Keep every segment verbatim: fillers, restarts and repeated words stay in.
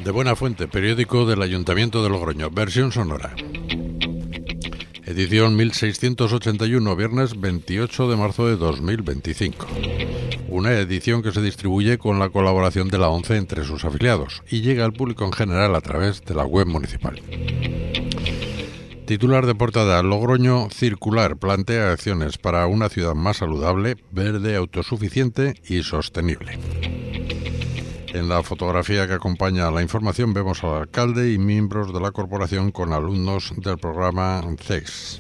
De Buena Fuente, periódico del Ayuntamiento de Logroño, versión sonora. Edición mil seiscientos ochenta y uno, viernes veintiocho de marzo de dos mil veinticinco. Una edición que se distribuye con la colaboración de la ONCE entre sus afiliados y llega al público en general a través de la web municipal. Titular de portada: Logroño Circular plantea acciones para una ciudad más saludable, verde, autosuficiente y sostenible. En la fotografía que acompaña a la información vemos al alcalde y miembros de la corporación con alumnos del programa C E X.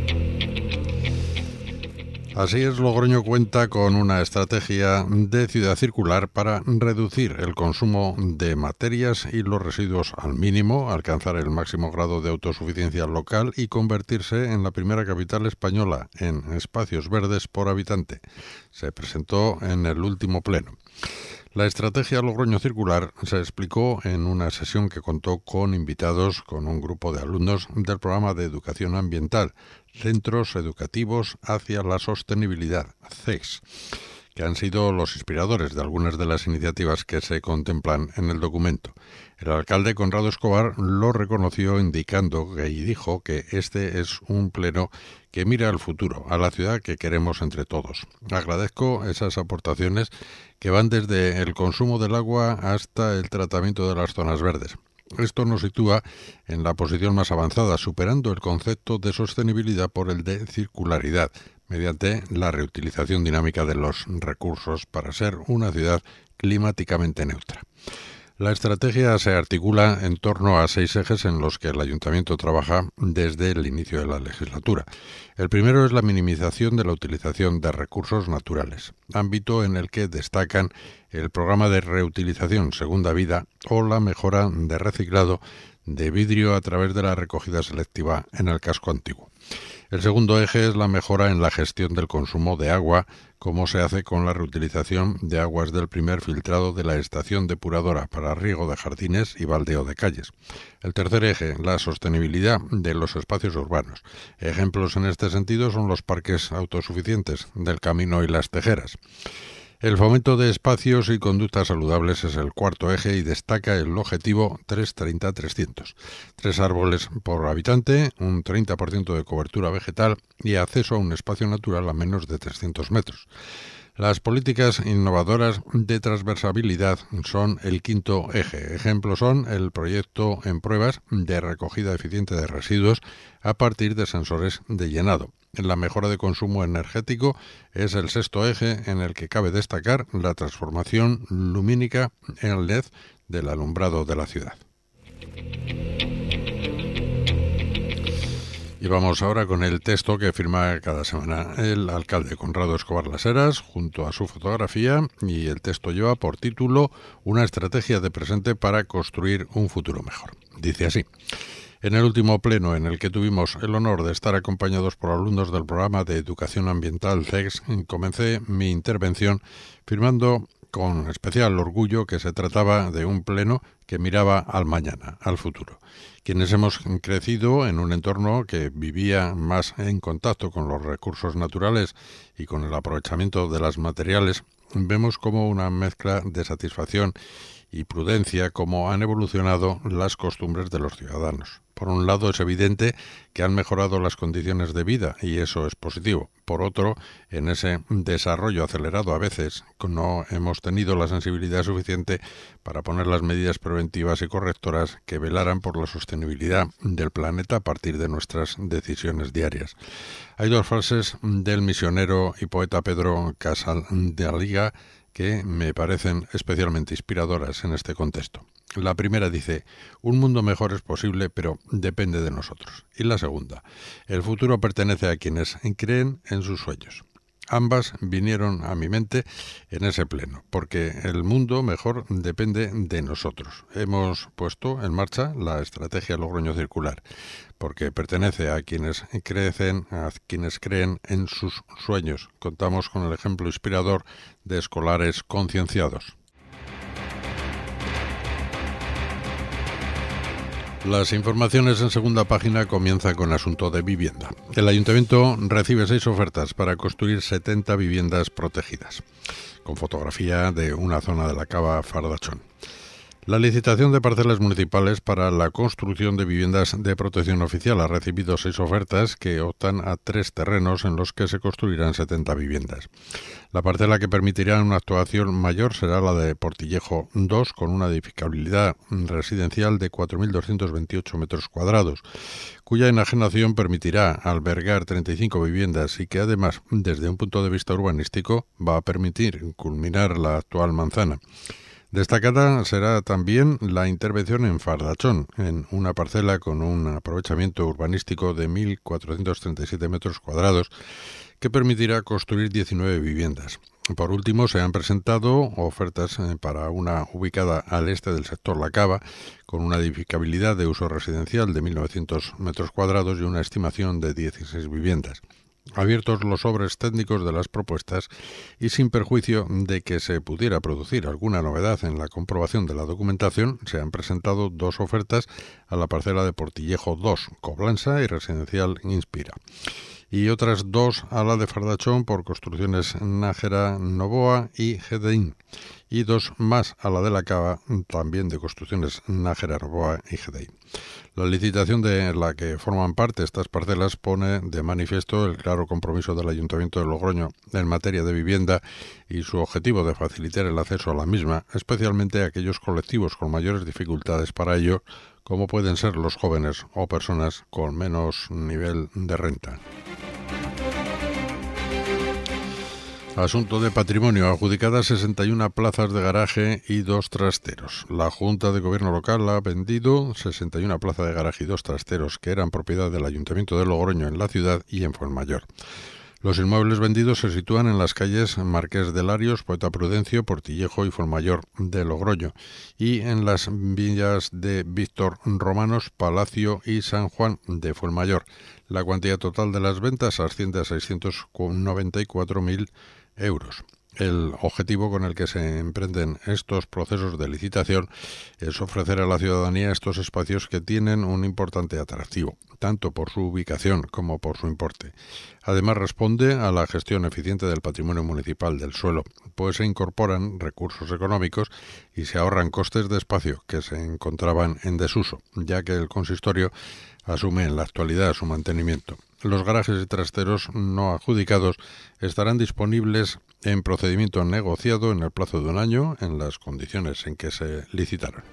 Así es, Logroño cuenta con una estrategia de ciudad circular para reducir el consumo de materias y los residuos al mínimo, alcanzar el máximo grado de autosuficiencia local y convertirse en la primera capital española en espacios verdes por habitante. Se presentó en el último pleno. La estrategia Logroño Circular se explicó en una sesión que contó con invitados con un grupo de alumnos del programa de educación ambiental, Centros Educativos hacia la Sostenibilidad, C E X, que han sido los inspiradores de algunas de las iniciativas que se contemplan en el documento. El alcalde Conrado Escobar lo reconoció indicando que, y dijo que este es un pleno que mira al futuro, a la ciudad que queremos entre todos. Agradezco esas aportaciones que van desde el consumo del agua hasta el tratamiento de las zonas verdes. Esto nos sitúa en la posición más avanzada, superando el concepto de sostenibilidad por el de circularidad, mediante la reutilización dinámica de los recursos para ser una ciudad climáticamente neutra. La estrategia se articula en torno a seis ejes en los que el Ayuntamiento trabaja desde el inicio de la legislatura. El primero es la minimización de la utilización de recursos naturales, ámbito en el que destacan el programa de reutilización Segunda Vida o la mejora de reciclado de vidrio a través de la recogida selectiva en el casco antiguo. El segundo eje es la mejora en la gestión del consumo de agua, como se hace con la reutilización de aguas del primer filtrado de la estación depuradora para riego de jardines y baldeo de calles. El tercer eje, la sostenibilidad de los espacios urbanos. Ejemplos en este sentido son los parques autosuficientes del Camino y las Tejeras. El fomento de espacios y conductas saludables es el cuarto eje y destaca el objetivo trescientos treinta trescientos. Tres árboles por habitante, un treinta por ciento de cobertura vegetal y acceso a un espacio natural a menos de trescientos metros. Las políticas innovadoras de transversabilidad son el quinto eje. Ejemplos son el proyecto en pruebas de recogida eficiente de residuos a partir de sensores de llenado. La mejora de consumo energético es el sexto eje en el que cabe destacar la transformación lumínica en L E D del alumbrado de la ciudad. Y vamos ahora con el texto que firma cada semana el alcalde Conrado Escobar Las Heras junto a su fotografía, y el texto lleva por título Una estrategia de presente para construir un futuro mejor. Dice así: en el último pleno en el que tuvimos el honor de estar acompañados por alumnos del programa de educación ambiental C E X, comencé mi intervención firmando con especial orgullo que se trataba de un pleno que miraba al mañana, al futuro. Quienes hemos crecido en un entorno que vivía más en contacto con los recursos naturales y con el aprovechamiento de las materiales, vemos como una mezcla de satisfacción y prudencia cómo han evolucionado las costumbres de los ciudadanos. Por un lado, es evidente que han mejorado las condiciones de vida y eso es positivo. Por otro, en ese desarrollo acelerado a veces no hemos tenido la sensibilidad suficiente para poner las medidas preventivas y correctoras que velaran por la sostenibilidad del planeta a partir de nuestras decisiones diarias. Hay dos frases del misionero y poeta Pedro Casadevila que me parecen especialmente inspiradoras en este contexto. La primera dice: un mundo mejor es posible, pero depende de nosotros. Y la segunda: el futuro pertenece a quienes creen en sus sueños. Ambas vinieron a mi mente en ese pleno, porque el mundo mejor depende de nosotros. Hemos puesto en marcha la estrategia Logroño Circular, porque pertenece a quienes crecen, a quienes creen en sus sueños. Contamos con el ejemplo inspirador de escolares concienciados. Las informaciones en segunda página comienzan con asunto de vivienda. El Ayuntamiento recibe seis ofertas para construir setenta viviendas protegidas, con fotografía de una zona de la Cava Fardachón. La licitación de parcelas municipales para la construcción de viviendas de protección oficial ha recibido seis ofertas que optan a tres terrenos en los que se construirán setenta viviendas. La parcela que permitirá una actuación mayor será la de Portillejo dos, con una edificabilidad residencial de cuatro mil doscientos veintiocho metros cuadrados, cuya enajenación permitirá albergar treinta y cinco viviendas y que además, desde un punto de vista urbanístico, va a permitir culminar la actual manzana. Destacada será también la intervención en Fardachón, en una parcela con un aprovechamiento urbanístico de mil cuatrocientos treinta y siete metros cuadrados que permitirá construir diecinueve viviendas. Por último, se han presentado ofertas para una ubicada al este del sector La Cava, con una edificabilidad de uso residencial de mil novecientos metros cuadrados y una estimación de dieciséis viviendas. Abiertos los sobres técnicos de las propuestas y sin perjuicio de que se pudiera producir alguna novedad en la comprobación de la documentación, se han presentado dos ofertas a la parcela de Portillejo dos, Coblansa y Residencial Inspira, y otras dos a la de Fardachón por construcciones Nájera Novoa y Gedeín, y dos más a la de La Cava, también de construcciones Nájera Novoa y Gedeín. La licitación de la que forman parte estas parcelas pone de manifiesto el claro compromiso del Ayuntamiento de Logroño en materia de vivienda y su objetivo de facilitar el acceso a la misma, especialmente a aquellos colectivos con mayores dificultades para ello, como pueden ser los jóvenes o personas con menos nivel de renta. Asunto de patrimonio. Adjudicadas sesenta y una plazas de garaje y dos trasteros. La Junta de Gobierno local ha vendido sesenta y una plazas de garaje y dos trasteros que eran propiedad del Ayuntamiento de Logroño en la ciudad y en Fuenmayor. Los inmuebles vendidos se sitúan en las calles Marqués de Larios, Poeta Prudencio, Portillejo y Fuenmayor de Logroño y en las villas de Víctor Romanos, Palacio y San Juan de Fuenmayor. La cuantía total de las ventas asciende a seiscientos noventa y cuatro mil euros. El objetivo con el que se emprenden estos procesos de licitación es ofrecer a la ciudadanía estos espacios que tienen un importante atractivo, tanto por su ubicación como por su importe. Además, responde a la gestión eficiente del patrimonio municipal del suelo, pues se incorporan recursos económicos y se ahorran costes de espacio que se encontraban en desuso, ya que el consistorio asume en la actualidad su mantenimiento. Los garajes y trasteros no adjudicados estarán disponibles en procedimiento negociado en el plazo de un año en las condiciones en que se licitaron.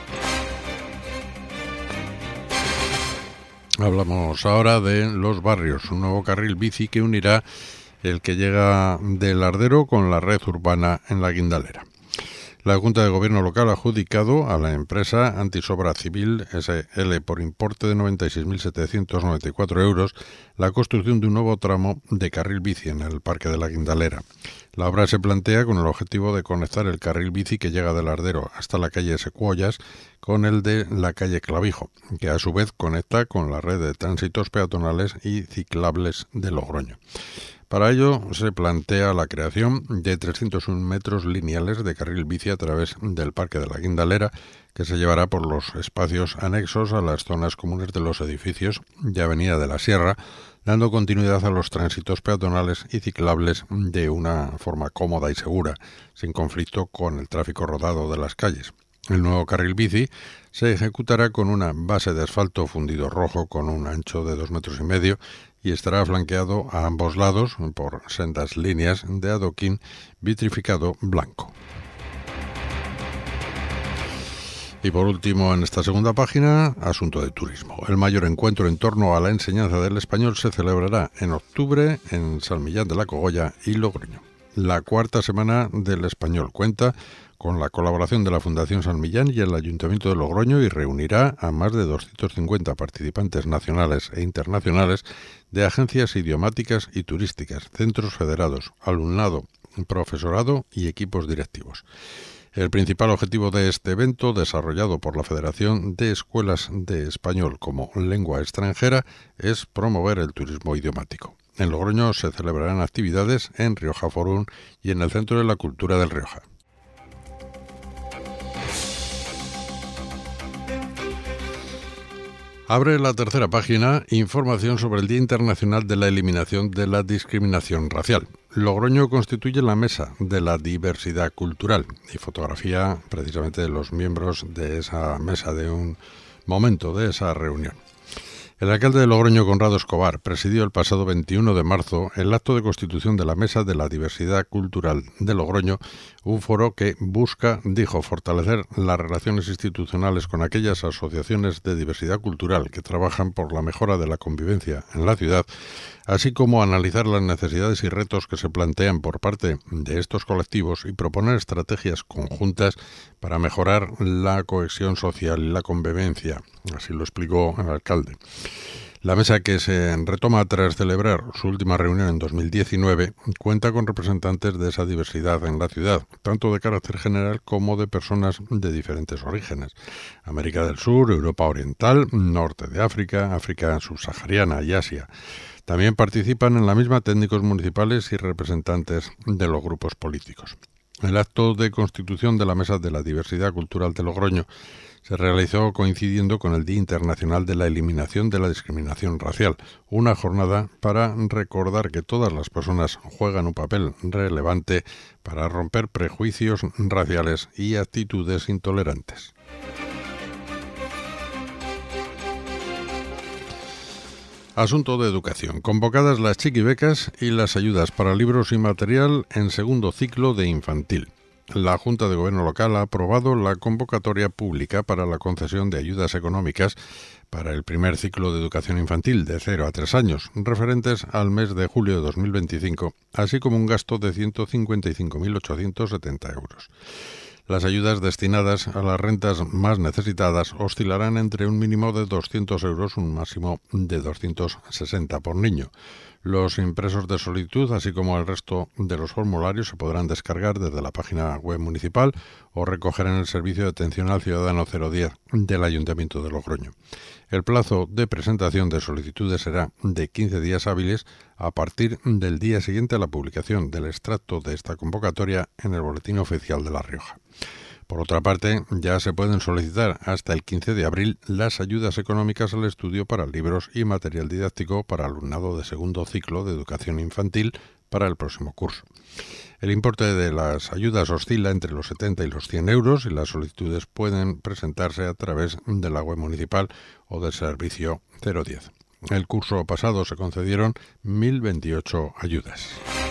Hablamos ahora de Los Barrios, un nuevo carril bici que unirá el que llega del Lardero con la red urbana en la Guindalera. La Junta de Gobierno local ha adjudicado a la empresa Antisobra Civil S L por importe de noventa y seis mil setecientos noventa y cuatro euros la construcción de un nuevo tramo de carril bici en el Parque de la Guindalera. La obra se plantea con el objetivo de conectar el carril bici que llega del Lardero hasta la calle Secuoyas con el de la calle Clavijo, que a su vez conecta con la red de tránsitos peatonales y ciclables de Logroño. Para ello se plantea la creación de trescientos uno metros lineales de carril bici a través del Parque de la Guindalera, que se llevará por los espacios anexos a las zonas comunes de los edificios de Avenida de la Sierra, dando continuidad a los tránsitos peatonales y ciclables de una forma cómoda y segura, sin conflicto con el tráfico rodado de las calles. El nuevo carril bici se ejecutará con una base de asfalto fundido rojo con un ancho de dos metros y medio y estará flanqueado a ambos lados por sendas líneas de adoquín vitrificado blanco. Y por último, en esta segunda página, asunto de turismo. El mayor encuentro en torno a la enseñanza del español se celebrará en octubre en San Millán de la Cogolla y Logroño. La cuarta semana del español cuenta con la colaboración de la Fundación San Millán y el Ayuntamiento de Logroño y reunirá a más de doscientos cincuenta participantes nacionales e internacionales de agencias idiomáticas y turísticas, centros federados, alumnado, profesorado y equipos directivos. El principal objetivo de este evento, desarrollado por la Federación de Escuelas de Español como Lengua Extranjera, es promover el turismo idiomático. En Logroño se celebrarán actividades en Rioja Forum y en el Centro de la Cultura del Rioja. Abre la tercera página información sobre el Día Internacional de la Eliminación de la Discriminación Racial. Logroño constituye la Mesa de la Diversidad Cultural y fotografía precisamente de los miembros de esa mesa, de un momento de esa reunión. El alcalde de Logroño, Conrado Escobar, presidió el pasado veintiuno de marzo el acto de constitución de la Mesa de la Diversidad Cultural de Logroño, un foro que busca, dijo, fortalecer las relaciones institucionales con aquellas asociaciones de diversidad cultural que trabajan por la mejora de la convivencia en la ciudad, así como analizar las necesidades y retos que se plantean por parte de estos colectivos y proponer estrategias conjuntas para mejorar la cohesión social y la convivencia. Así lo explicó el alcalde. La mesa, que se retoma tras celebrar su última reunión en dos mil diecinueve, cuenta con representantes de esa diversidad en la ciudad, tanto de carácter general como de personas de diferentes orígenes: América del Sur, Europa Oriental, Norte de África, África subsahariana y Asia. También participan en la misma técnicos municipales y representantes de los grupos políticos. El acto de constitución de la Mesa de la Diversidad Cultural de Logroño se realizó coincidiendo con el Día Internacional de la Eliminación de la Discriminación Racial, una jornada para recordar que todas las personas juegan un papel relevante para romper prejuicios raciales y actitudes intolerantes. Asunto de educación. Convocadas las chiquibecas y las ayudas para libros y material en segundo ciclo de infantil. La Junta de Gobierno Local ha aprobado la convocatoria pública para la concesión de ayudas económicas para el primer ciclo de educación infantil de cero a tres años, referentes al mes de julio de dos mil veinticinco, así como un gasto de ciento cincuenta y cinco mil ochocientos setenta euros. Las ayudas destinadas a las rentas más necesitadas oscilarán entre un mínimo de doscientos euros y un máximo de doscientos sesenta por niño. Los impresos de solicitud, así como el resto de los formularios, se podrán descargar desde la página web municipal o recoger en el Servicio de Atención al Ciudadano cero diez del Ayuntamiento de Logroño. El plazo de presentación de solicitudes será de quince días hábiles a partir del día siguiente a la publicación del extracto de esta convocatoria en el Boletín Oficial de La Rioja. Por otra parte, ya se pueden solicitar hasta el quince de abril las ayudas económicas al estudio para libros y material didáctico para alumnado de segundo ciclo de educación infantil para el próximo curso. El importe de las ayudas oscila entre los setenta y los cien euros y las solicitudes pueden presentarse a través de la web municipal o del servicio cero diez. El curso pasado se concedieron mil veintiocho ayudas.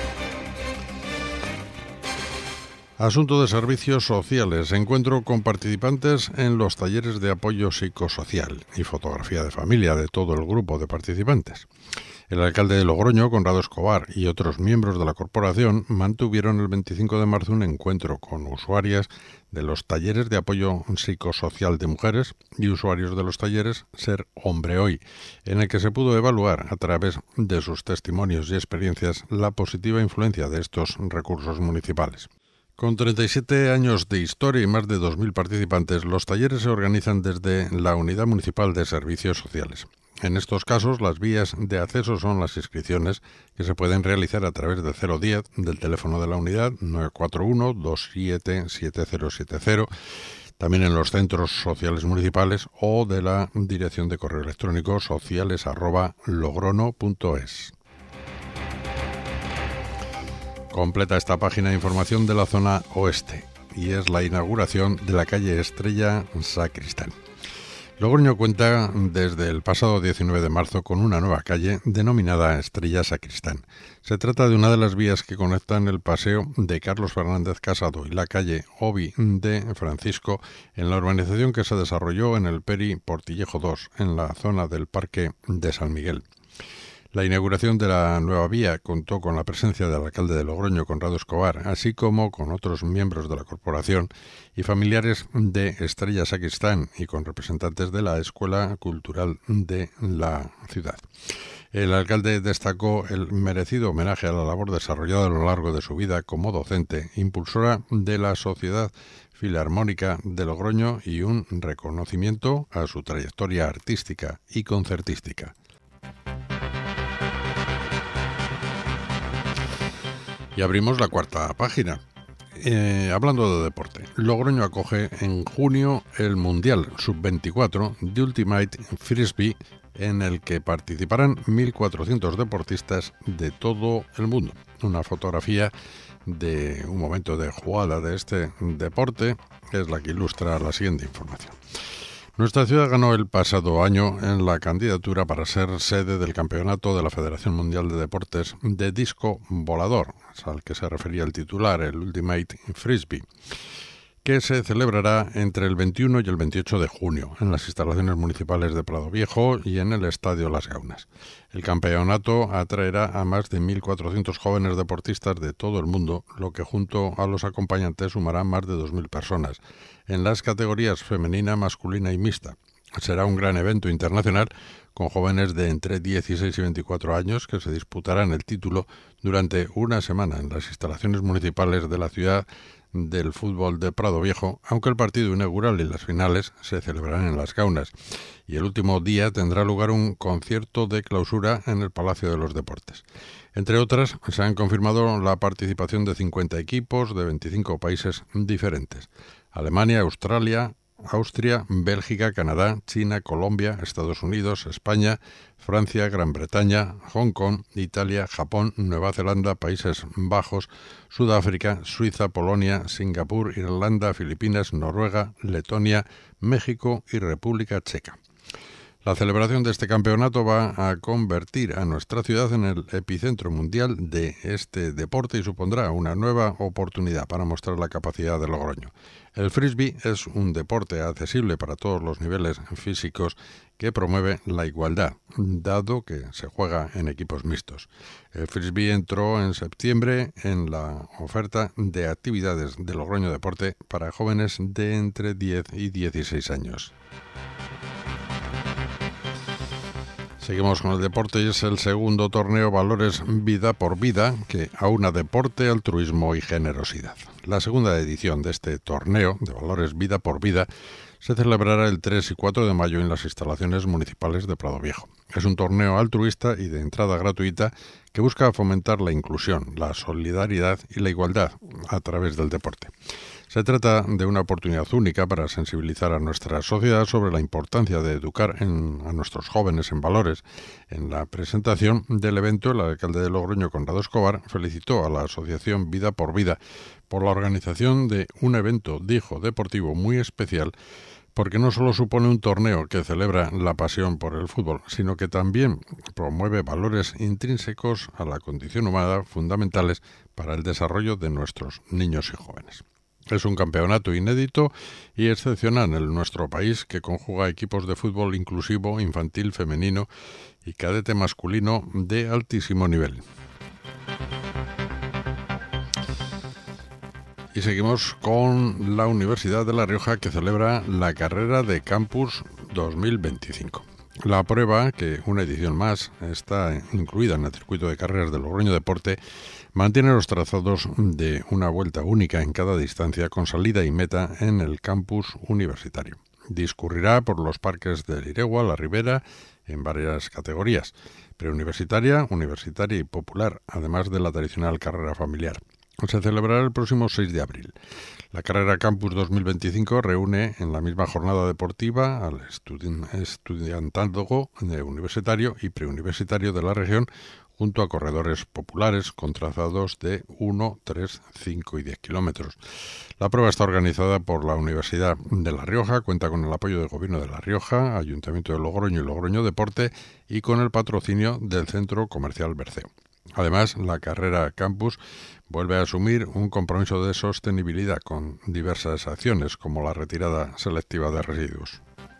Asunto de servicios sociales. Encuentro con participantes en los talleres de apoyo psicosocial y fotografía de familia de todo el grupo de participantes. El alcalde de Logroño, Conrado Escobar, y otros miembros de la corporación mantuvieron el veinticinco de marzo un encuentro con usuarias de los talleres de apoyo psicosocial de mujeres y usuarios de los talleres Ser Hombre Hoy, en el que se pudo evaluar a través de sus testimonios y experiencias la positiva influencia de estos recursos municipales. Con treinta y siete años de historia y más de dos mil participantes, los talleres se organizan desde la Unidad Municipal de Servicios Sociales. En estos casos, las vías de acceso son las inscripciones, que se pueden realizar a través de cero diez, del teléfono de la unidad nueve cuatro uno, dos siete siete cero siete cero, también en los centros sociales municipales o de la dirección de correo electrónico sociales arroba logrono punto es. Completa esta página de información de la zona oeste y es la inauguración de la calle Estrella Sacristán. Logroño cuenta desde el pasado diecinueve de marzo con una nueva calle denominada Estrella Sacristán. Se trata de una de las vías que conectan el paseo de Carlos Fernández Casado y la calle Obi de Francisco en la urbanización que se desarrolló en el Peri Portillejo dos, en la zona del Parque de San Miguel. La inauguración de la nueva vía contó con la presencia del alcalde de Logroño, Conrado Escobar, así como con otros miembros de la corporación y familiares de Estrella Sacristán y con representantes de la Escuela Cultural de la ciudad. El alcalde destacó el merecido homenaje a la labor desarrollada a lo largo de su vida como docente, impulsora de la Sociedad Filarmónica de Logroño y un reconocimiento a su trayectoria artística y concertística. Y abrimos la cuarta página. Eh, hablando de deporte, Logroño acoge en junio el Mundial sub veinticuatro de Ultimate Frisbee, en el que participarán mil cuatrocientos deportistas de todo el mundo. Una fotografía de un momento de jugada de este deporte es la que ilustra la siguiente información. Nuestra ciudad ganó el pasado año en la candidatura para ser sede del campeonato de la Federación Mundial de Deportes de Disco Volador, al que se refería el titular, el Ultimate Frisbee, que se celebrará entre el veintiuno y el veintiocho de junio en las instalaciones municipales de Prado Viejo y en el Estadio Las Gaunas. El campeonato atraerá a más de mil cuatrocientos jóvenes deportistas de todo el mundo, lo que junto a los acompañantes sumará más de dos mil personas, en las categorías femenina, masculina y mixta. Será un gran evento internacional con jóvenes de entre dieciséis y veinticuatro años que se disputarán el título durante una semana en las instalaciones municipales de la ciudad del fútbol de Prado Viejo, aunque el partido inaugural y las finales se celebrarán en Las Gaunas, y el último día tendrá lugar un concierto de clausura en el Palacio de los Deportes. Entre otras, se han confirmado la participación de cincuenta equipos de veinticinco países diferentes: Alemania, Australia, Austria, Bélgica, Canadá, China, Colombia, Estados Unidos, España, Francia, Gran Bretaña, Hong Kong, Italia, Japón, Nueva Zelanda, Países Bajos, Sudáfrica, Suiza, Polonia, Singapur, Irlanda, Filipinas, Noruega, Letonia, México y República Checa. La celebración de este campeonato va a convertir a nuestra ciudad en el epicentro mundial de este deporte y supondrá una nueva oportunidad para mostrar la capacidad de Logroño. El frisbee es un deporte accesible para todos los niveles físicos que promueve la igualdad, dado que se juega en equipos mixtos. El frisbee entró en septiembre en la oferta de actividades de Logroño Deporte para jóvenes de entre diez y dieciséis años. Seguimos con el deporte y es el segundo torneo Valores Vida por Vida, que aúna deporte, altruismo y generosidad. La segunda edición de este torneo de Valores Vida por Vida se celebrará el tres y cuatro de mayo en las instalaciones municipales de Prado Viejo. Es un torneo altruista y de entrada gratuita que busca fomentar la inclusión, la solidaridad y la igualdad a través del deporte. Se trata de una oportunidad única para sensibilizar a nuestra sociedad sobre la importancia de educar en, a nuestros jóvenes en valores. En la presentación del evento, el alcalde de Logroño, Conrado Escobar, felicitó a la asociación Vida por Vida por la organización de un evento, dijo, deportivo muy especial, porque no solo supone un torneo que celebra la pasión por el fútbol, sino que también promueve valores intrínsecos a la condición humana fundamentales para el desarrollo de nuestros niños y jóvenes. Es un campeonato inédito y excepcional en nuestro país que conjuga equipos de fútbol inclusivo, infantil, femenino y cadete masculino de altísimo nivel. Y seguimos con la Universidad de La Rioja, que celebra la carrera de Campus dos mil veinticinco. La prueba, que una edición más está incluida en el circuito de carreras de Logroño Deporte, mantiene los trazados de una vuelta única en cada distancia con salida y meta en el campus universitario. Discurrirá por los parques de Liregua, La Ribera, en varias categorías: preuniversitaria, universitaria y popular, además de la tradicional carrera familiar. Se celebrará el próximo seis de abril. La carrera Campus dos mil veinticinco reúne en la misma jornada deportiva al estudi- estudiantado universitario y preuniversitario de la región, junto a corredores populares con trazados de uno, tres, cinco y diez kilómetros. La prueba está organizada por la Universidad de La Rioja, cuenta con el apoyo del Gobierno de La Rioja, Ayuntamiento de Logroño y Logroño Deporte y con el patrocinio del Centro Comercial Berceo. Además, la carrera Campus vuelve a asumir un compromiso de sostenibilidad con diversas acciones, como la retirada selectiva de residuos.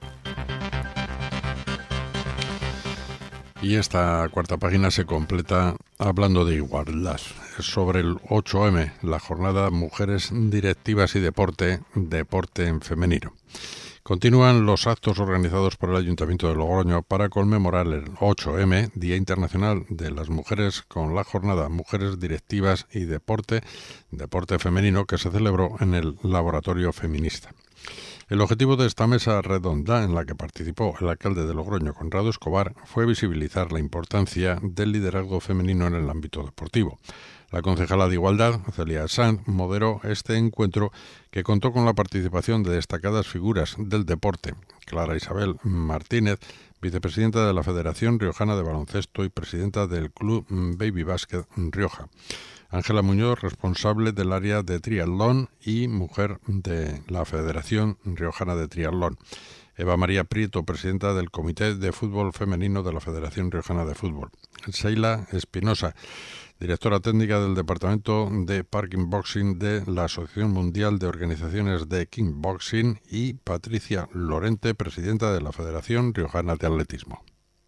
Y esta cuarta página se completa hablando de igualdad. Es sobre el ocho eme, la jornada Mujeres Directivas y Deporte, Deporte en Femenino. Continúan los actos organizados por el Ayuntamiento de Logroño para conmemorar el ocho eme, Día Internacional de las Mujeres, con la jornada Mujeres Directivas y Deporte, Deporte Femenino, que se celebró en el Laboratorio Feminista. El objetivo de esta mesa redonda, en la que participó el alcalde de Logroño, Conrado Escobar, fue visibilizar la importancia del liderazgo femenino en el ámbito deportivo. La concejala de Igualdad, Celia Sanz, moderó este encuentro que contó con la participación de destacadas figuras del deporte. Clara Isabel Martínez, vicepresidenta de la Federación Riojana de Baloncesto y presidenta del Club Baby Basket Rioja. Ángela Muñoz, responsable del área de triatlón y mujer de la Federación Riojana de Triatlón. Eva María Prieto, presidenta del Comité de Fútbol Femenino de la Federación Riojana de Fútbol. Sheila Espinosa, directora técnica del Departamento de Parking Boxing de la Asociación Mundial de Organizaciones de Kickboxing, y Patricia Lorente, presidenta de la Federación Riojana de Atletismo.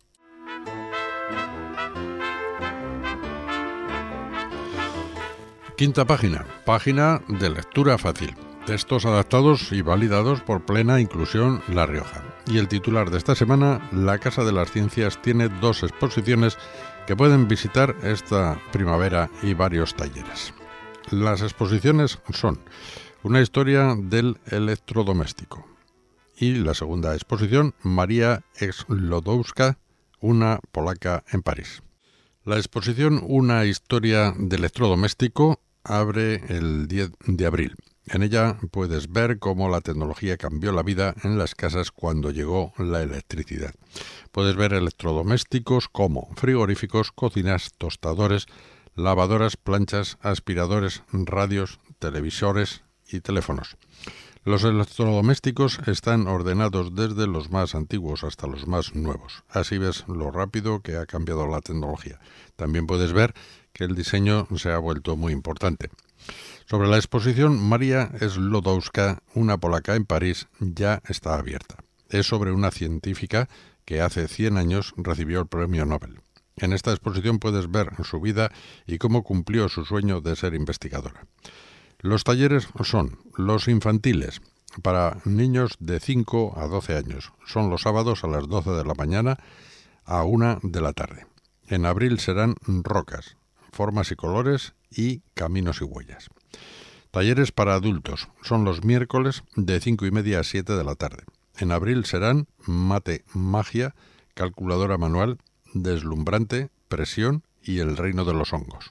Quinta página, página de lectura fácil. Textos adaptados y validados por Plena Inclusión La Rioja. Y el titular de esta semana: la Casa de las Ciencias tiene dos exposiciones que pueden visitar esta primavera y varios talleres. Las exposiciones son una historia del electrodoméstico y la segunda exposición, María Sklodowska, una polaca en París. La exposición Una historia del electrodoméstico abre el diez de abril. En ella puedes ver cómo la tecnología cambió la vida en las casas cuando llegó la electricidad. Puedes ver electrodomésticos como frigoríficos, cocinas, tostadores, lavadoras, planchas, aspiradores, radios, televisores y teléfonos. Los electrodomésticos están ordenados desde los más antiguos hasta los más nuevos. Así ves lo rápido que ha cambiado la tecnología. También puedes ver que el diseño se ha vuelto muy importante. Sobre la exposición María Sklodowska, una polaca en París, ya está abierta. Es sobre una científica que hace cien años recibió el premio Nobel. En esta exposición puedes ver su vida y cómo cumplió su sueño de ser investigadora. Los talleres son los infantiles, para niños de cinco a doce años. Son los sábados a las doce de la mañana a una de la tarde. En abril serán rocas, formas y colores y caminos y huellas. Talleres para adultos son los miércoles de cinco y media a siete de la tarde. En abril serán mate, magia, calculadora manual, deslumbrante, presión y el reino de los hongos.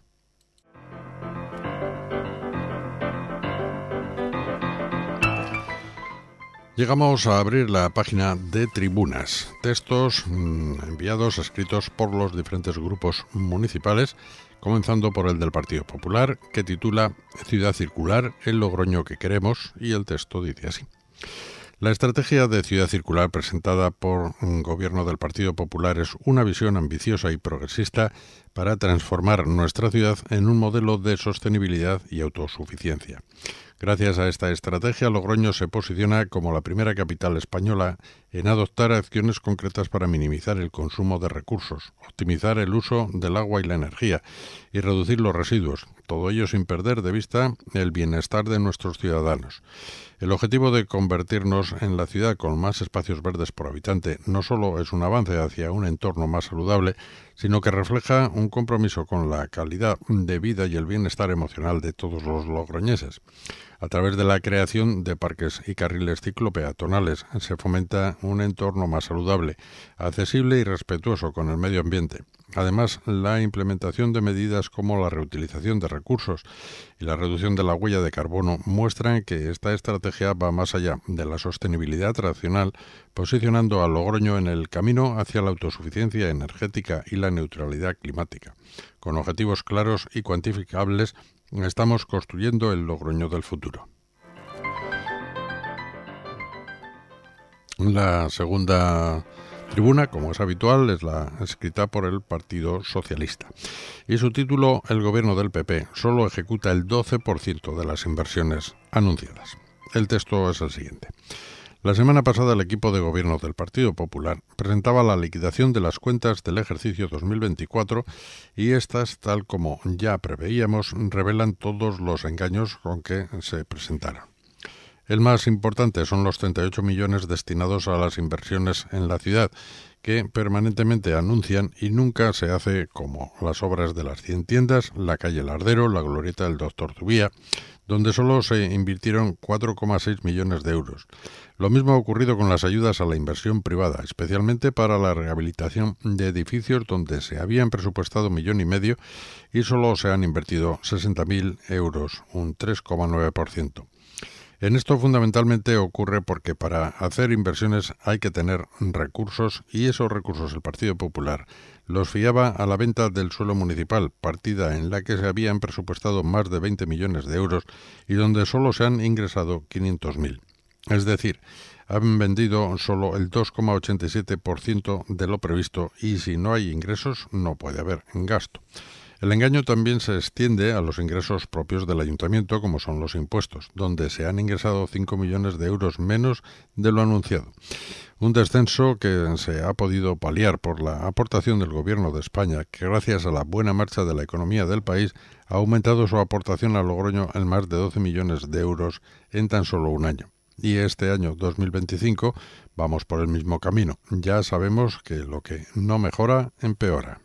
Llegamos a abrir la página de tribunas, textos mmm, enviados, escritos por los diferentes grupos municipales, comenzando por el del Partido Popular, que titula Ciudad Circular, el Logroño que queremos, y el texto dice así. La estrategia de Ciudad Circular presentada por un gobierno del Partido Popular es una visión ambiciosa y progresista para transformar nuestra ciudad en un modelo de sostenibilidad y autosuficiencia. Gracias a esta estrategia, Logroño se posiciona como la primera capital española en adoptar acciones concretas para minimizar el consumo de recursos, optimizar el uso del agua y la energía y reducir los residuos, todo ello sin perder de vista el bienestar de nuestros ciudadanos. El objetivo de convertirnos en la ciudad con más espacios verdes por habitante no solo es un avance hacia un entorno más saludable, sino que refleja un compromiso con la calidad de vida y el bienestar emocional de todos los logroñeses. A través de la creación de parques y carriles ciclopeatonales se fomenta un entorno más saludable, accesible y respetuoso con el medio ambiente. Además, la implementación de medidas como la reutilización de recursos y la reducción de la huella de carbono muestran que esta estrategia va más allá de la sostenibilidad tradicional, posicionando a Logroño en el camino hacia la autosuficiencia energética y la neutralidad climática. Con objetivos claros y cuantificables, estamos construyendo el Logroño del futuro. La segunda tribuna, como es habitual, es la escrita por el Partido Socialista. Y su título, el gobierno del P P solo ejecuta el doce por ciento de las inversiones anunciadas. El texto es el siguiente. La semana pasada el equipo de gobierno del Partido Popular presentaba la liquidación de las cuentas del ejercicio dos mil veinticuatro y estas, tal como ya preveíamos, revelan todos los engaños con que se presentaron. El más importante son los treinta y ocho millones destinados a las inversiones en la ciudad, que permanentemente anuncian y nunca se hace, como las obras de las cien tiendas, la calle Lardero, la glorieta del Doctor Zubía, donde solo se invirtieron cuatro coma seis millones de euros. Lo mismo ha ocurrido con las ayudas a la inversión privada, especialmente para la rehabilitación de edificios donde se habían presupuestado un millón y medio y solo se han invertido sesenta mil euros, un tres coma nueve por ciento. En esto fundamentalmente ocurre porque para hacer inversiones hay que tener recursos y esos recursos el Partido Popular los fiaba a la venta del suelo municipal, partida en la que se habían presupuestado más de veinte millones de euros y donde solo se han ingresado quinientos mil. Es decir, han vendido solo el dos coma ochenta y siete por ciento de lo previsto y si no hay ingresos no puede haber gasto. El engaño también se extiende a los ingresos propios del ayuntamiento, como son los impuestos, donde se han ingresado cinco millones de euros menos de lo anunciado. Un descenso que se ha podido paliar por la aportación del Gobierno de España, que gracias a la buena marcha de la economía del país ha aumentado su aportación a Logroño en más de doce millones de euros en tan solo un año. Y este año dos mil veinticinco vamos por el mismo camino. Ya sabemos que lo que no mejora, empeora.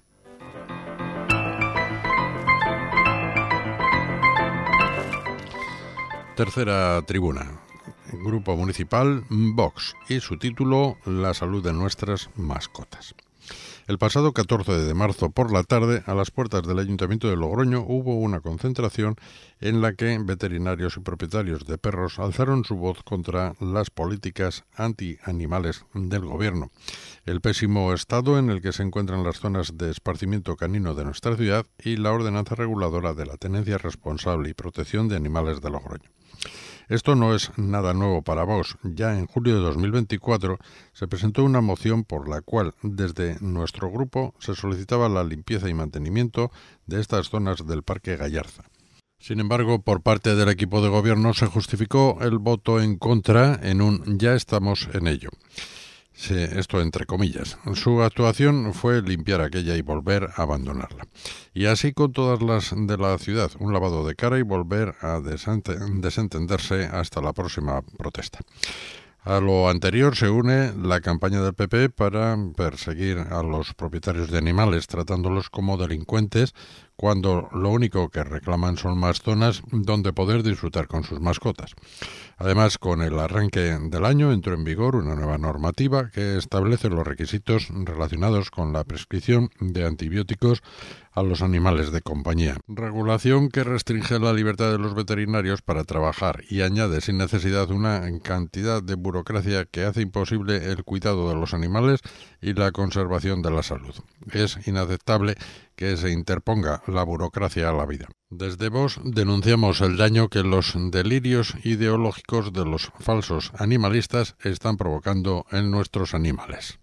Tercera tribuna. Grupo Municipal Vox y su título La salud de nuestras mascotas. El pasado catorce de marzo por la tarde, a las puertas del Ayuntamiento de Logroño, hubo una concentración en la que veterinarios y propietarios de perros alzaron su voz contra las políticas anti-animales del Gobierno, el pésimo estado en el que se encuentran las zonas de esparcimiento canino de nuestra ciudad y la ordenanza reguladora de la tenencia responsable y protección de animales de Logroño. Esto no es nada nuevo para Vox. Ya en julio de dos mil veinticuatro se presentó una moción por la cual desde nuestro grupo se solicitaba la limpieza y mantenimiento de estas zonas del Parque Gallarza. Sin embargo, por parte del equipo de gobierno se justificó el voto en contra en un «ya estamos en ello». Sí, esto entre comillas. Su actuación fue limpiar aquella y volver a abandonarla. Y así con todas las de la ciudad, un lavado de cara y volver a desentenderse hasta la próxima protesta. A lo anterior se une la campaña del P P para perseguir a los propietarios de animales, tratándolos como delincuentes, cuando lo único que reclaman son más zonas donde poder disfrutar con sus mascotas. Además, con el arranque del año entró en vigor una nueva normativa que establece los requisitos relacionados con la prescripción de antibióticos a los animales de compañía. Regulación que restringe la libertad de los veterinarios para trabajar y añade sin necesidad una cantidad de burocracia que hace imposible el cuidado de los animales y la conservación de la salud. Es inaceptable que se interponga la burocracia a la vida. Desde Vox denunciamos el daño que los delirios ideológicos de los falsos animalistas están provocando en nuestros animales.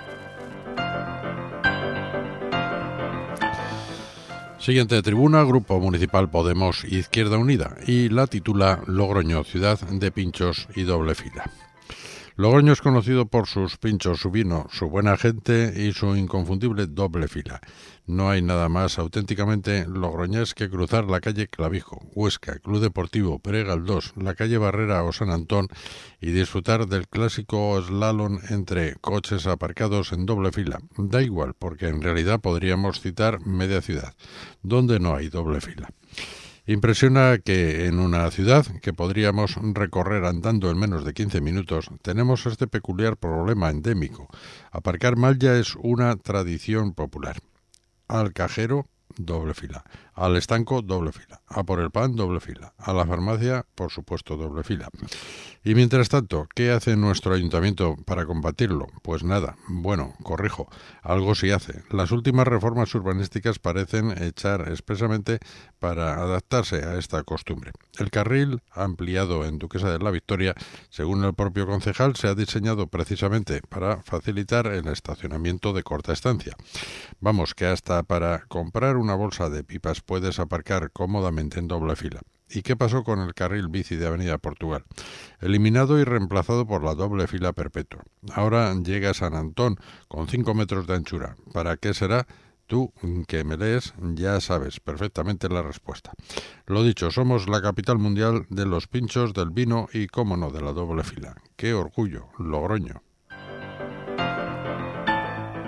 Siguiente tribuna, Grupo Municipal Podemos Izquierda Unida, y la titula Logroño, ciudad de pinchos y doble fila. Logroño es conocido por sus pinchos, su vino, su buena gente y su inconfundible doble fila. No hay nada más auténticamente logroñés que cruzar la calle Clavijo, Huesca, Club Deportivo, Pere Galdós, la calle Barrera o San Antón y disfrutar del clásico slalom entre coches aparcados en doble fila. Da igual, porque en realidad podríamos citar media ciudad, donde no hay doble fila. Impresiona que en una ciudad que podríamos recorrer andando en menos de quince minutos, tenemos este peculiar problema endémico. Aparcar mal ya es una tradición popular. Al cajero, doble fila. Al estanco, doble fila. A por el pan, doble fila. A la farmacia, por supuesto, doble fila. Y mientras tanto, ¿qué hace nuestro ayuntamiento para combatirlo? Pues nada, bueno, corrijo, algo sí hace. Las últimas reformas urbanísticas parecen echar expresamente para adaptarse a esta costumbre. El carril ampliado en Duquesa de la Victoria, según el propio concejal, se ha diseñado precisamente para facilitar el estacionamiento de corta estancia. Vamos, que hasta para comprar una bolsa de pipas puedes aparcar cómodamente en doble fila. ¿Y qué pasó con el carril bici de Avenida Portugal? Eliminado y reemplazado por la doble fila perpetua. Ahora llega a San Antón con cinco metros de anchura. ¿Para qué será? Tú, que me lees, ya sabes perfectamente la respuesta. Lo dicho, somos la capital mundial de los pinchos, del vino y, cómo no, de la doble fila. ¡Qué orgullo, Logroño!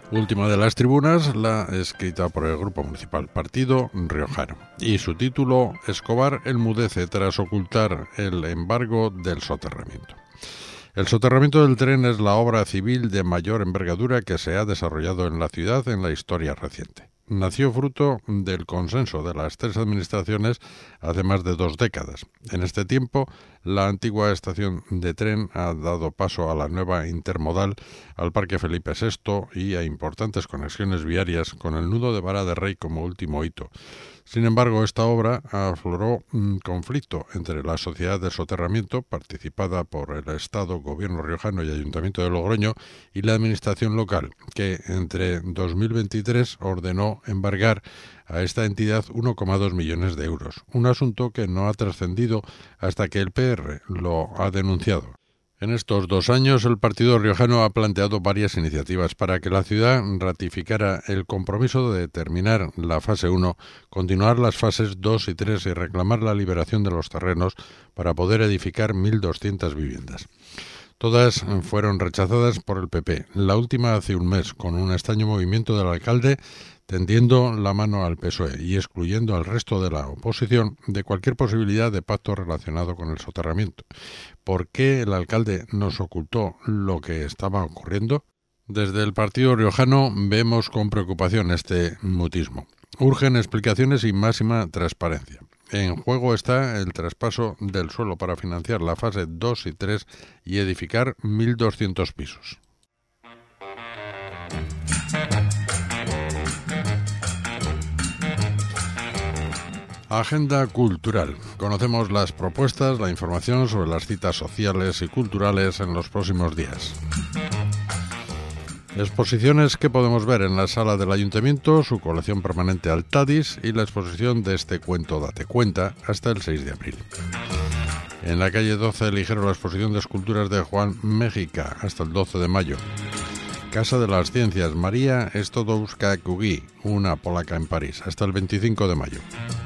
Última de las tribunas, la escrita por el Grupo Municipal Partido Riojano. Y su título, Escobar enmudece tras ocultar el embargo del soterramiento. El soterramiento del tren es la obra civil de mayor envergadura que se ha desarrollado en la ciudad en la historia reciente. Nació fruto del consenso de las tres administraciones hace más de dos décadas. En este tiempo, la antigua estación de tren ha dado paso a la nueva intermodal, al Parque Felipe sexto y a importantes conexiones viarias con el nudo de Vara de Rey como último hito. Sin embargo, esta obra afloró un conflicto entre la Sociedad de Soterramiento, participada por el Estado, Gobierno riojano y Ayuntamiento de Logroño, y la Administración local, que entre dos mil veintitrés ordenó embargar a esta entidad uno coma dos millones de euros, un asunto que no ha trascendido hasta que el P R lo ha denunciado. En estos dos años, el Partido Riojano ha planteado varias iniciativas para que la ciudad ratificara el compromiso de terminar la fase uno, continuar las fases dos y tres y reclamar la liberación de los terrenos para poder edificar mil doscientas viviendas. Todas fueron rechazadas por el P P, la última hace un mes, con un extraño movimiento del alcalde tendiendo la mano al P S O E y excluyendo al resto de la oposición de cualquier posibilidad de pacto relacionado con el soterramiento. ¿Por qué el alcalde nos ocultó lo que estaba ocurriendo? Desde el Partido Riojano vemos con preocupación este mutismo. Urgen explicaciones y máxima transparencia. En juego está el traspaso del suelo para financiar la fase dos y tres y edificar mil doscientos pisos. Agenda cultural. Conocemos las propuestas, la información sobre las citas sociales y culturales en los próximos días. Exposiciones que podemos ver en la sala del Ayuntamiento, su colección permanente Altadis y la exposición de este cuento Date Cuenta hasta el seis de abril. En la calle doce Ligero la exposición de esculturas de Juan Méxica hasta el doce de mayo. Casa de las Ciencias María Stodowska-Curie, una polaca en París, hasta el veinticinco de mayo.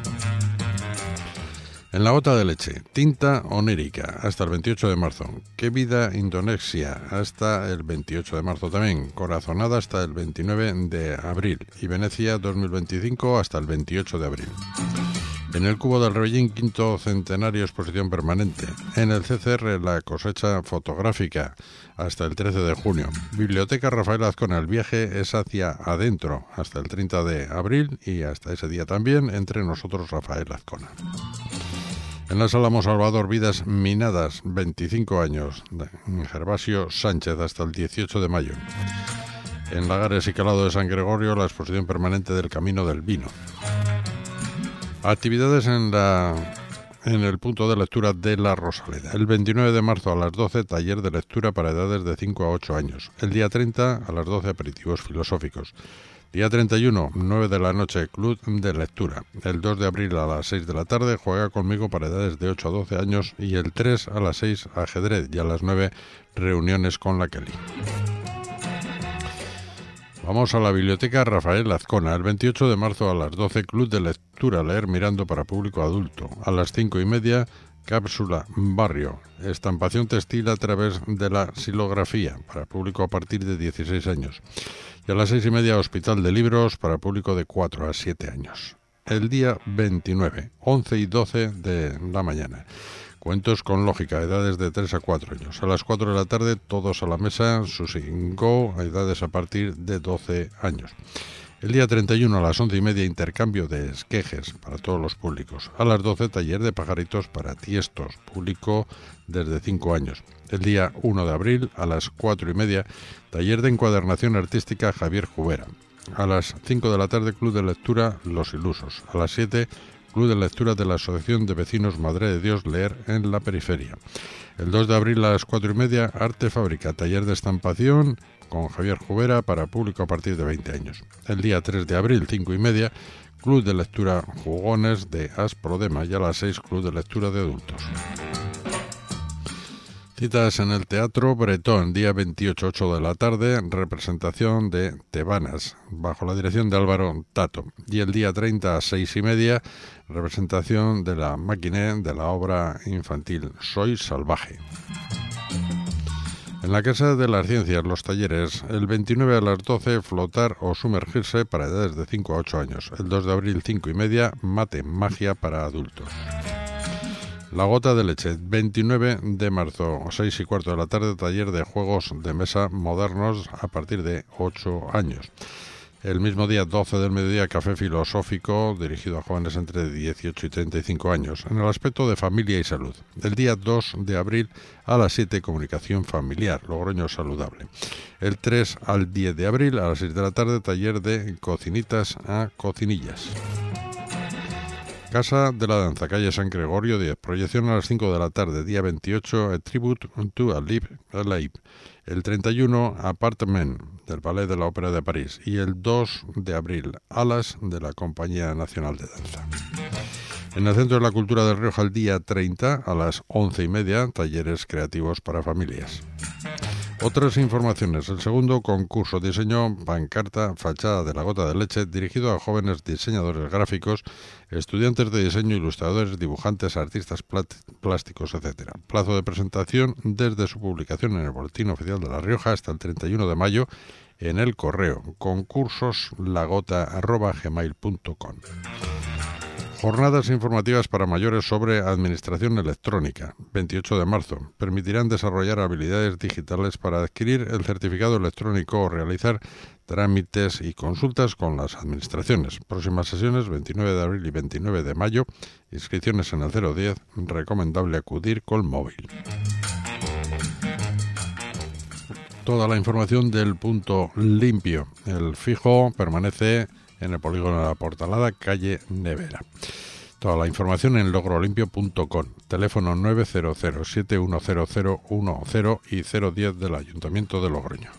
En la Gota de Leche, Tinta Onírica, hasta el veintiocho de marzo. Qué vida Indonesia, hasta el veintiocho de marzo también. Corazonada hasta el veintinueve de abril. Y Venecia dos mil veinticinco hasta el veintiocho de abril. En el Cubo del Rebellín, quinto centenario, exposición permanente. En el C C R, la cosecha fotográfica, hasta el trece de junio. Biblioteca Rafael Azcona, el viaje es hacia adentro, hasta el treinta de abril y hasta ese día también, entre nosotros Rafael Azcona. En la Sala Salvador, Vidas Minadas, veinticinco años, Gervasio Sánchez, hasta el dieciocho de mayo. En Lagares y Calado de San Gregorio, la exposición permanente del Camino del Vino. Actividades en la en el punto de lectura de La Rosaleda. El veintinueve de marzo a las doce, taller de lectura para edades de cinco a ocho años. El día treinta a las doce, aperitivos filosóficos. Día treinta y uno, nueve de la noche, club de lectura. El dos de abril a las seis de la tarde, juega conmigo para edades de ocho a doce años. Y el tres a las seis, ajedrez. Y a las nueve, reuniones con la Kelly. Vamos a la Biblioteca Rafael Azcona. El veintiocho de marzo a las doce, club de lectura, leer mirando para público adulto. A las cinco y media, cápsula barrio, estampación textil a través de la silografía, para público a partir de dieciséis años. Y a las seis y media, hospital de libros, para público de cuatro a siete años. El día veintinueve, once y doce de la mañana. Cuentos con lógica, edades de tres a cuatro años. A las cuatro de la tarde, todos a la mesa, Susi Go, edades a partir de doce años. El día treinta y uno a las once y media, intercambio de esquejes para todos los públicos. A las doce, taller de pajaritos para tiestos, público desde cinco años. El día uno de abril a las cuatro y media, taller de encuadernación artística Javier Jubera. A las cinco de la tarde, club de lectura Los Ilusos. A las siete, club de lectura de la Asociación de Vecinos Madre de Dios, leer en la periferia. El dos de abril a las cuatro y media, Arte Fábrica, taller de estampación con Javier Jubera para público a partir de veinte años. El día tres de abril, cinco y media, club de lectura Jugones de Asprodema, y a las seis, club de lectura de adultos. Citas en el Teatro Bretón, día veintiocho, ocho de la tarde, representación de Tebanas, bajo la dirección de Álvaro Tato. Y el día treinta a seis y media, representación de la Maquiné de la obra infantil Soy Salvaje. En la Casa de las Ciencias, los talleres, el veintinueve a las doce, flotar o sumergirse para edades de cinco a ocho años. El dos de abril, cinco y media, mate, magia para adultos. La Gota de Leche, veintinueve de marzo, seis y cuarto de la tarde, taller de juegos de mesa modernos a partir de ocho años. El mismo día, doce del mediodía, café filosófico dirigido a jóvenes entre dieciocho y treinta y cinco años, en el aspecto de familia y salud. El día dos de abril a las siete, comunicación familiar, Logroño saludable. El tres al diez de abril a las seis de la tarde, taller de cocinitas a cocinillas. Casa de la Danza, calle San Gregorio diez, proyección a las cinco de la tarde, día veintiocho, A Tribute to a Live Alive. El treinta y uno, Apartment, del Ballet de la Ópera de París. Y el dos de abril, Alas, de la Compañía Nacional de Danza. En el Centro de la Cultura de Rioja, el día treinta, a las once y media, talleres creativos para familias. Otras informaciones. El segundo concurso diseño pancarta fachada de la Gota de Leche, dirigido a jóvenes diseñadores gráficos, estudiantes de diseño, ilustradores, dibujantes, artistas plásticos, etcétera. Plazo de presentación desde su publicación en el Boletín Oficial de La Rioja hasta el treinta y uno de mayo en el correo concursos lagota arroba gmail punto com. Jornadas informativas para mayores sobre administración electrónica, veintiocho de marzo. Permitirán desarrollar habilidades digitales para adquirir el certificado electrónico o realizar trámites y consultas con las administraciones. Próximas sesiones, veintinueve de abril y veintinueve de mayo. Inscripciones en el cero diez. Recomendable acudir con móvil. Toda la información del punto limpio. El fijo permanece en el polígono de la Portalada, calle Nevera. Toda la información en logrolimpio punto com. Teléfono nueve cero cero, siete uno cero cero uno cero y cero diez del Ayuntamiento de Logroño.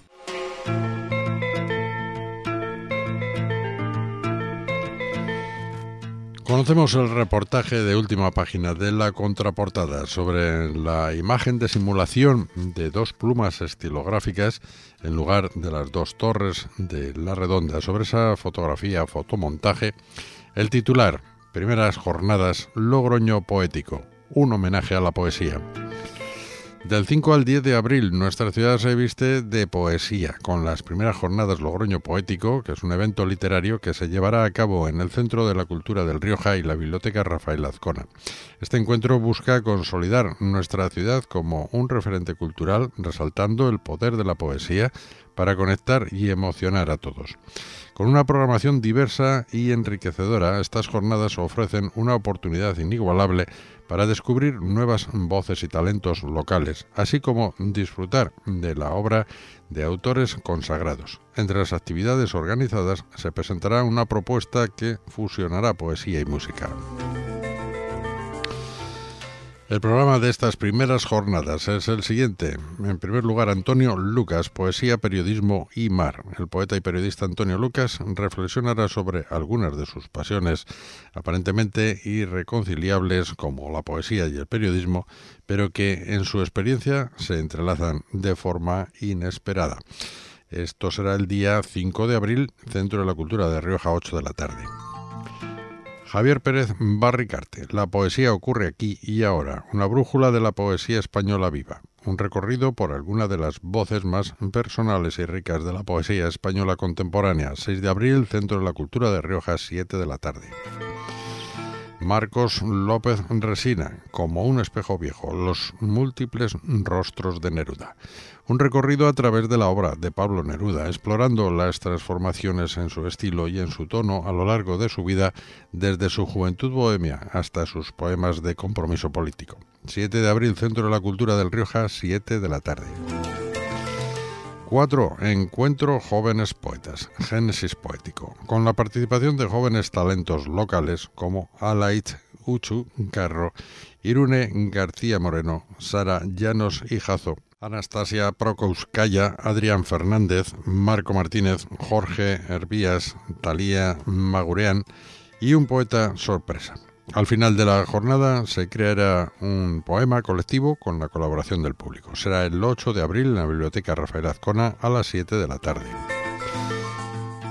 Conocemos el reportaje de última página de la contraportada sobre la imagen de simulación de dos plumas estilográficas en lugar de las dos torres de La Redonda. Sobre esa fotografía, fotomontaje, el titular: Primeras jornadas Logroño Poético, un homenaje a la poesía. Del cinco al diez de abril, nuestra ciudad se viste de poesía, con las primeras jornadas Logroño Poético, que es un evento literario que se llevará a cabo en el Centro de la Cultura del Rioja y la Biblioteca Rafael Azcona. Este encuentro busca consolidar nuestra ciudad como un referente cultural, resaltando el poder de la poesía para conectar y emocionar a todos. Con una programación diversa y enriquecedora, estas jornadas ofrecen una oportunidad inigualable para descubrir nuevas voces y talentos locales, así como disfrutar de la obra de autores consagrados. Entre las actividades organizadas se presentará una propuesta que fusionará poesía y música. El programa de estas primeras jornadas es el siguiente. En primer lugar, Antonio Lucas, Poesía, Periodismo y Mar. El poeta y periodista Antonio Lucas reflexionará sobre algunas de sus pasiones aparentemente irreconciliables, como la poesía y el periodismo, pero que en su experiencia se entrelazan de forma inesperada. Esto será el día cinco de abril, Centro de la Cultura de Rioja, ocho de la tarde. Javier Pérez Barricarte, La poesía ocurre aquí y ahora, una brújula de la poesía española viva. Un recorrido por alguna de las voces más personales y ricas de la poesía española contemporánea. seis de abril, Centro de la Cultura de Rioja, siete de la tarde. Marcos López Resina, Como un espejo viejo, los múltiples rostros de Neruda. Un recorrido a través de la obra de Pablo Neruda, explorando las transformaciones en su estilo y en su tono a lo largo de su vida, desde su juventud bohemia hasta sus poemas de compromiso político. siete de abril, Centro de la Cultura del Rioja, siete de la tarde. cuatro. Encuentro Jóvenes Poetas, Génesis Poético, con la participación de jóvenes talentos locales como Alait Uchu Carro, Irune García Moreno, Sara Llanos y Jazo, Anastasia Prokouskaya, Adrián Fernández, Marco Martínez, Jorge Hervías, Talía Magurean y un poeta sorpresa. Al final de la jornada se creará un poema colectivo con la colaboración del público. Será el ocho de abril en la Biblioteca Rafael Azcona a las siete de la tarde.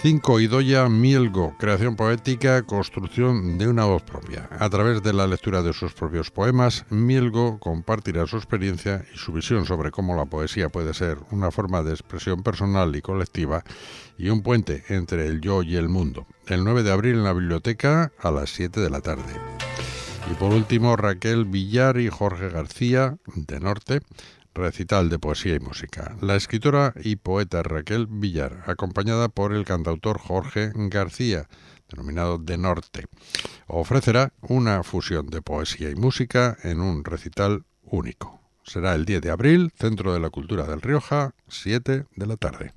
cinco. Idoia Mielgo, creación poética, construcción de una voz propia. A través de la lectura de sus propios poemas, Mielgo compartirá su experiencia y su visión sobre cómo la poesía puede ser una forma de expresión personal y colectiva y un puente entre el yo y el mundo. El nueve de abril en la biblioteca a las siete de la tarde. Y por último, Raquel Villar y Jorge García, de Norte, recital de poesía y música. La escritora y poeta Raquel Villar, acompañada por el cantautor Jorge García, denominado De Norte, ofrecerá una fusión de poesía y música en un recital único. Será el diez de abril, Centro de la Cultura del Rioja, siete de la tarde.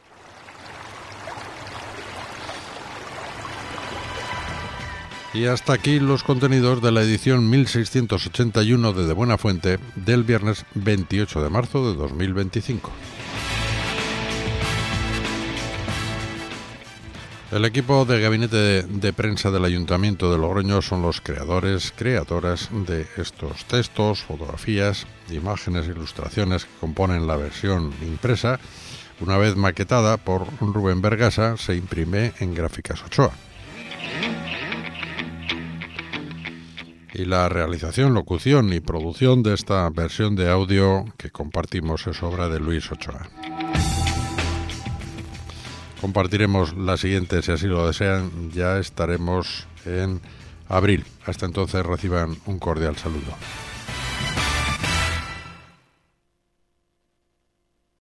Y hasta aquí los contenidos de la edición mil seiscientos ochenta y uno de De Buena Fuente del viernes veintiocho de marzo de dos mil veinticinco. El equipo de gabinete de, de prensa del Ayuntamiento de Logroño son los creadores, creadoras de estos textos, fotografías, imágenes, ilustraciones que componen la versión impresa. Una vez maquetada por Rubén Bergasa, se imprime en Gráficas Ochoa. Y la realización, locución y producción de esta versión de audio que compartimos es obra de Luis Ochoa. Compartiremos la siguiente, si así lo desean, ya estaremos en abril. Hasta entonces reciban un cordial saludo.